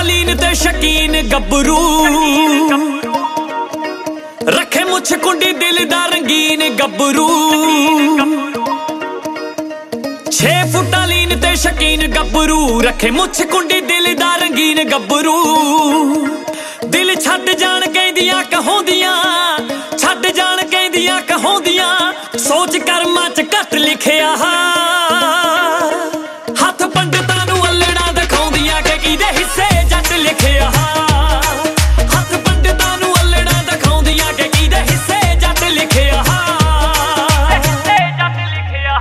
ਲੀਨ ते शकीन गब्बरू रखे मुछ कुंडी दिल दा रंगीन गब्बरू 6 फुटा लीन ते शकीन गब्बरू रखे मुछ कुंडी दिल दा रंगीन गब्बरू दिल छड्ड जान कहंदियां कहोंदियां छड्ड जान कहंदियां कहोंदियां सोच कर्मां च घट लिखिया हथ पंडितां नूं अल्लड़ा दिखाउंदियां कि किहदे हिस्से जट लिखिया हथ पंडितां नूं अल्लड़ा दिखाउंदियां कि किहदे हिस्से जट लिखिया हिस्से जट लिखिया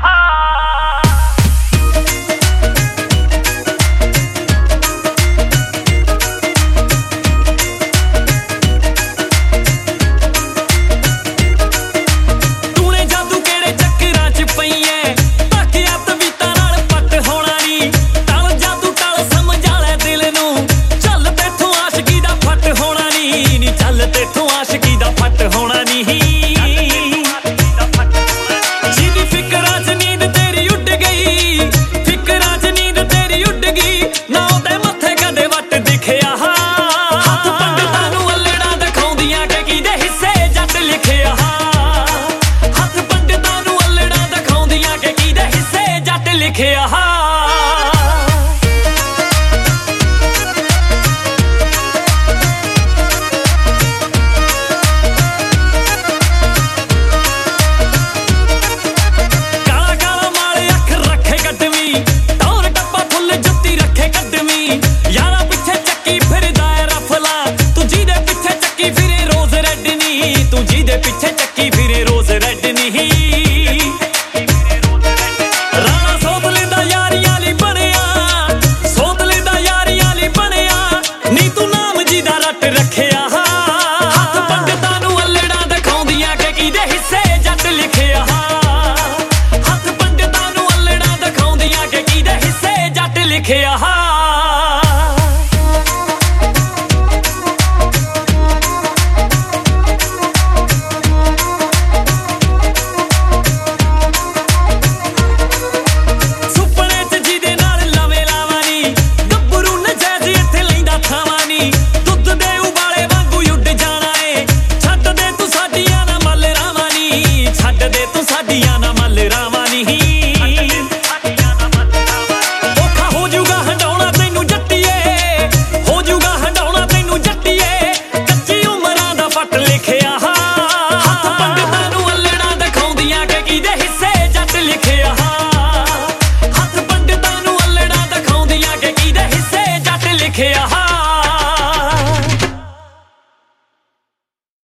तेथों आशिकी दा फट होना नहीं जिदी फिकरां च नींद तेरी उड़ गई फिकरां च नींद तेरी उड़ गई ना ओदे मत्थे कदे वट दिखिया हथ पंडितां नूं अल्लड़ा दिखाउंदियां कि किहदे हिस्से जट लिखिया हथ पंडितां नूं अल्लड़ा दिखाउंदियां कि किहदे हिस्से जट लिखिया पिछे चक्की फिरे रोज रेड नहीं राणा सोतले दा यारियां ली बनिया सोतले दा यारियां ली बनिया नी तू नाम जी दा रट रखिया हथ पंडितां नूं अल्लड़ा दिखाउंदियां कि किहदे हिस्से जट लिखिया हथ पंडितां नूं अल्लड़ा दिखाउंदियां कि किहदे हिस्से जट लिखिया लिखिया।